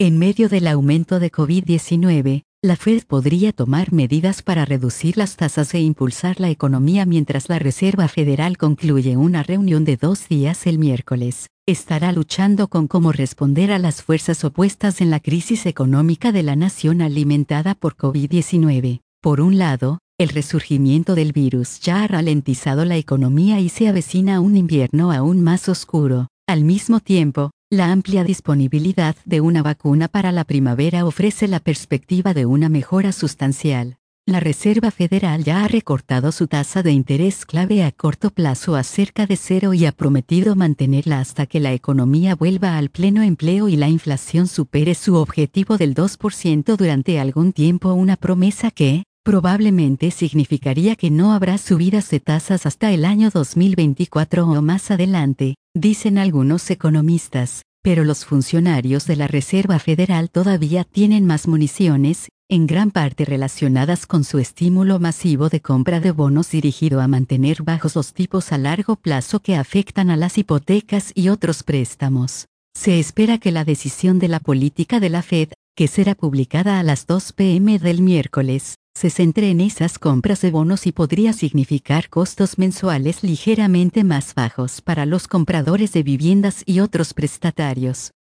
En medio del aumento de COVID-19, la Fed podría tomar medidas para reducir las tasas e impulsar la economía mientras la Reserva Federal concluye una reunión de 2 días el miércoles. Estará luchando con cómo responder a las fuerzas opuestas en la crisis económica de la nación alimentada por COVID-19. Por un lado, el resurgimiento del virus ya ha ralentizado la economía y se avecina un invierno aún más oscuro. Al mismo tiempo, la amplia disponibilidad de una vacuna para la primavera ofrece la perspectiva de una mejora sustancial. La Reserva Federal ya ha recortado su tasa de interés clave a corto plazo a cerca de 0 y ha prometido mantenerla hasta que la economía vuelva al pleno empleo y la inflación supere su objetivo del 2% durante algún tiempo, una promesa que, probablemente significaría que no habrá subidas de tasas hasta el año 2024 o más adelante, dicen algunos economistas, pero los funcionarios de la Reserva Federal todavía tienen más municiones, en gran parte relacionadas con su estímulo masivo de compra de bonos dirigido a mantener bajos los tipos a largo plazo que afectan a las hipotecas y otros préstamos. Se espera que la decisión de la política de la Fed, que será publicada a las 2 p.m. del miércoles, se centre en esas compras de bonos y podría significar costos mensuales ligeramente más bajos para los compradores de viviendas y otros prestatarios.